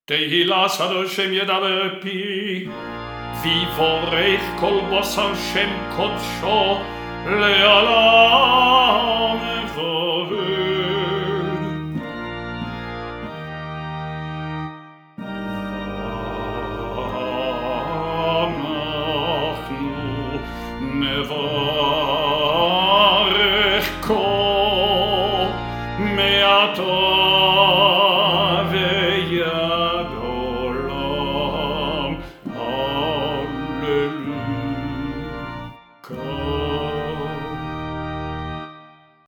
תהילה סדו שם ידבר פי, ויבורך כל בשר שם קודשו לעולם.